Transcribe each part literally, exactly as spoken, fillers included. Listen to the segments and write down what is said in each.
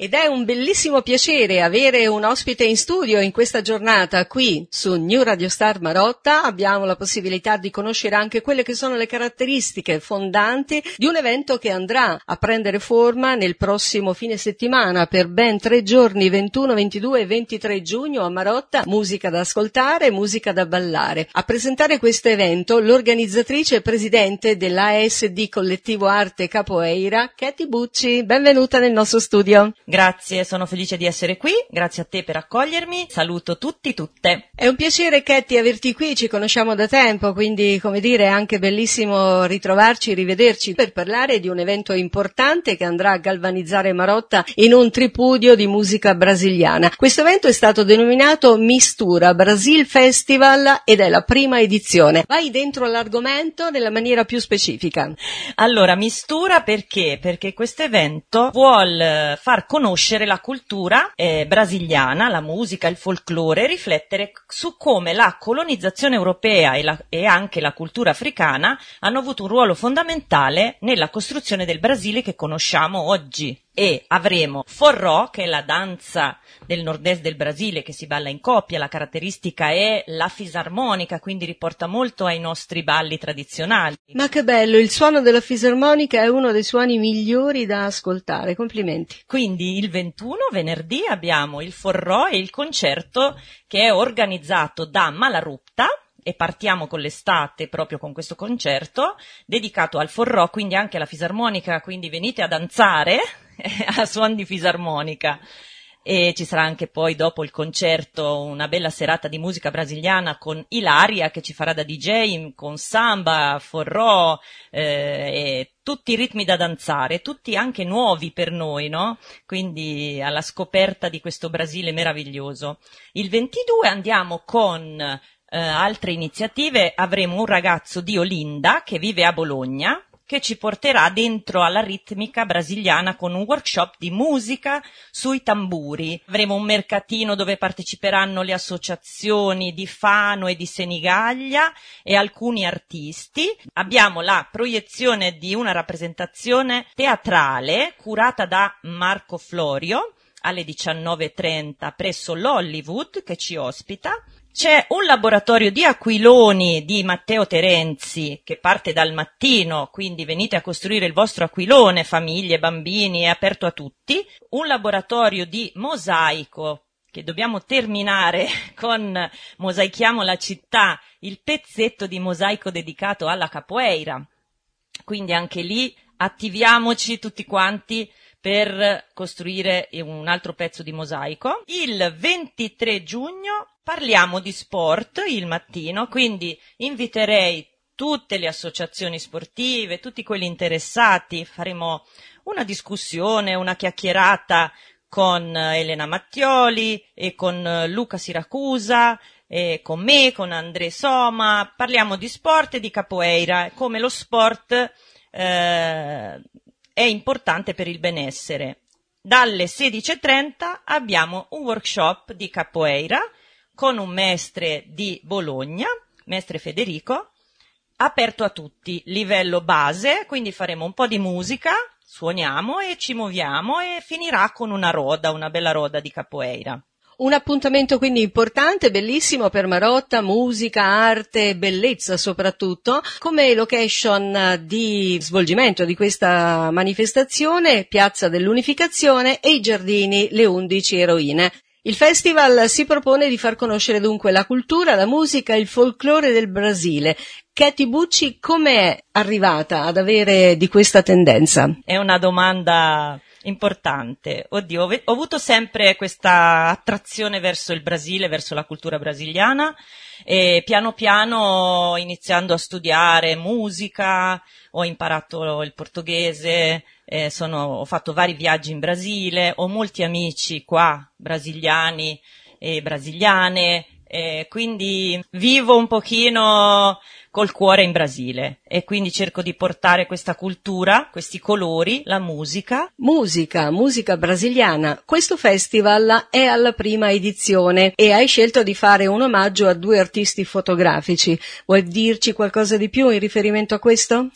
Ed è un bellissimo piacere avere un ospite in studio in questa giornata qui su New Radio Star Marotta. Abbiamo la possibilità di conoscere anche quelle che sono le caratteristiche fondanti di un evento che andrà a prendere forma nel prossimo fine settimana per ben tre giorni, ventuno, ventidue e ventitré giugno a Marotta. Musica da ascoltare, musica da ballare. A presentare questo evento l'organizzatrice e presidente dell'A S D Collettivo Arte Capoeira, Katy Bucci. Benvenuta nel nostro studio. Grazie, sono felice di essere qui, grazie a te per accogliermi, saluto tutti, tutte. È un piacere, Katy, averti qui, ci conosciamo da tempo, quindi come dire è anche bellissimo ritrovarci, rivederci per parlare di un evento importante che andrà a galvanizzare Marotta in un tripudio di musica brasiliana. Questo evento è stato denominato Mistura Brasil Festival ed è la prima edizione. Vai dentro all'argomento nella maniera più specifica. Allora, mistura perché? Perché questo evento vuol far conoscere la cultura eh, brasiliana, la musica, il folklore, riflettere su come la colonizzazione europea e, la, e anche la cultura africana hanno avuto un ruolo fondamentale nella costruzione del Brasile che conosciamo oggi. E avremo forró, che è la danza del nord-est del Brasile che si balla in coppia, la caratteristica è la fisarmonica, quindi riporta molto ai nostri balli tradizionali. Ma che bello, il suono della fisarmonica è uno dei suoni migliori da ascoltare, complimenti. Quindi il ventuno, venerdì, abbiamo il forró e il concerto che è organizzato da Malarupta, e partiamo con l'estate proprio con questo concerto dedicato al forró, quindi anche alla fisarmonica, quindi venite a danzare a suon di fisarmonica. E ci sarà anche poi dopo il concerto una bella serata di musica brasiliana con Ilaria che ci farà da D J con samba, forró eh, e tutti i ritmi da danzare, tutti anche nuovi per noi, no? Quindi alla scoperta di questo Brasile meraviglioso. Il ventidue andiamo con Uh, altre iniziative, avremo un ragazzo di Olinda che vive a Bologna che ci porterà dentro alla ritmica brasiliana con un workshop di musica sui tamburi. Avremo un mercatino dove parteciperanno le associazioni di Fano e di Senigallia e alcuni artisti. Abbiamo la proiezione di una rappresentazione teatrale curata da Marco Florio alle diciannove e trenta presso l'Hollywood che ci ospita. C'è un laboratorio di aquiloni di Matteo Terenzi che parte dal mattino, quindi venite a costruire il vostro aquilone, famiglie, bambini, è aperto a tutti. Un laboratorio di mosaico che dobbiamo terminare con Mosaichiamo la città, il pezzetto di mosaico dedicato alla capoeira. Quindi anche lì attiviamoci tutti quanti per costruire un altro pezzo di mosaico. Il ventitré giugno parliamo di sport il mattino, quindi inviterei tutte le associazioni sportive, tutti quelli interessati, faremo una discussione, una chiacchierata con Elena Mattioli e con Luca Siracusa, e con me, con André Soma, parliamo di sport e di capoeira, come lo sport eh, è importante per il benessere. Dalle sedici e trenta abbiamo un workshop di capoeira con un mestre di Bologna, mestre Federico, aperto a tutti, livello base, quindi faremo un po' di musica, suoniamo e ci muoviamo e finirà con una roda, una bella roda di capoeira. Un appuntamento quindi importante, bellissimo per Marotta, musica, arte, bellezza soprattutto. Come location di svolgimento di questa manifestazione, Piazza dell'Unificazione e i giardini Le undici Eroine. Il festival si propone di far conoscere dunque la cultura, la musica e il folklore del Brasile. Katy Bucci, come è arrivata ad avere di questa tendenza? È una domanda importante. Oddio, ho avuto sempre questa attrazione verso il Brasile, verso la cultura brasiliana e piano piano iniziando a studiare musica, ho imparato il portoghese, eh, sono, ho fatto vari viaggi in Brasile, ho molti amici qua, brasiliani e brasiliane, eh, quindi vivo un pochino col cuore in Brasile e quindi cerco di portare questa cultura, questi colori, la musica. Musica, musica brasiliana. Questo festival è alla prima edizione e hai scelto di fare un omaggio a due artisti fotografici. Vuoi dirci qualcosa di più in riferimento a questo? Sì,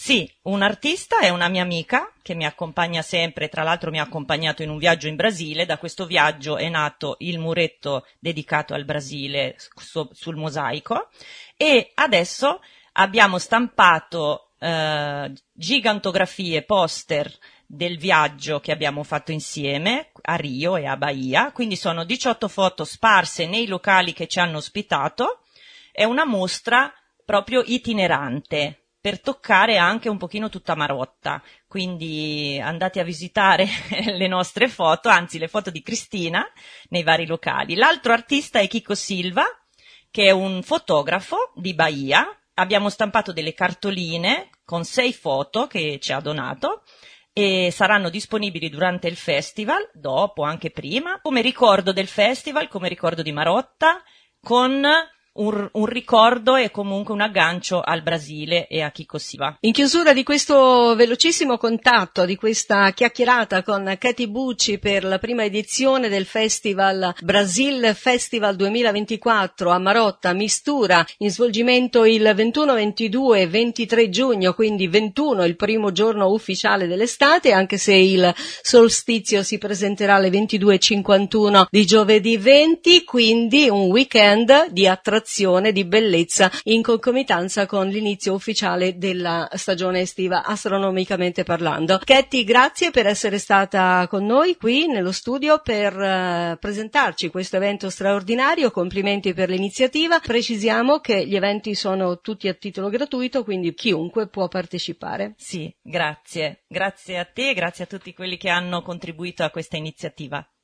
Un artista è una mia amica che mi accompagna sempre, tra l'altro mi ha accompagnato in un viaggio in Brasile. Da questo viaggio è nato il muretto dedicato al Brasile su, sul mosaico, e adesso abbiamo stampato eh, gigantografie, poster del viaggio che abbiamo fatto insieme a Rio e a Bahia, quindi sono diciotto foto sparse nei locali che ci hanno ospitato. È una mostra proprio itinerante, per toccare anche un pochino tutta Marotta, quindi andate a visitare le nostre foto, anzi le foto di Cristina nei vari locali. L'altro artista è Chico Silva, che è un fotografo di Bahia. Abbiamo stampato delle cartoline con sei foto che ci ha donato e saranno disponibili durante il festival, dopo, anche prima, come ricordo del festival, come ricordo di Marotta, con Un, un ricordo e comunque un aggancio al Brasile e a Chico Silva. In chiusura di questo velocissimo contatto, di questa chiacchierata con Katy Bucci per la prima edizione del Festival Brasil Festival duemilaventiquattro a Marotta, Mistura, in svolgimento il ventuno, ventidue e ventitré giugno, quindi ventuno il primo giorno ufficiale dell'estate, anche se il solstizio si presenterà alle ventidue e cinquantuno di giovedì venti, quindi un weekend di attrazione, di bellezza, in concomitanza con l'inizio ufficiale della stagione estiva, astronomicamente parlando. Katy, grazie per essere stata con noi qui nello studio per uh, presentarci questo evento straordinario. Complimenti per l'iniziativa. Precisiamo che gli eventi sono tutti a titolo gratuito, quindi chiunque può partecipare. Sì, grazie. Grazie a te e grazie a tutti quelli che hanno contribuito a questa iniziativa.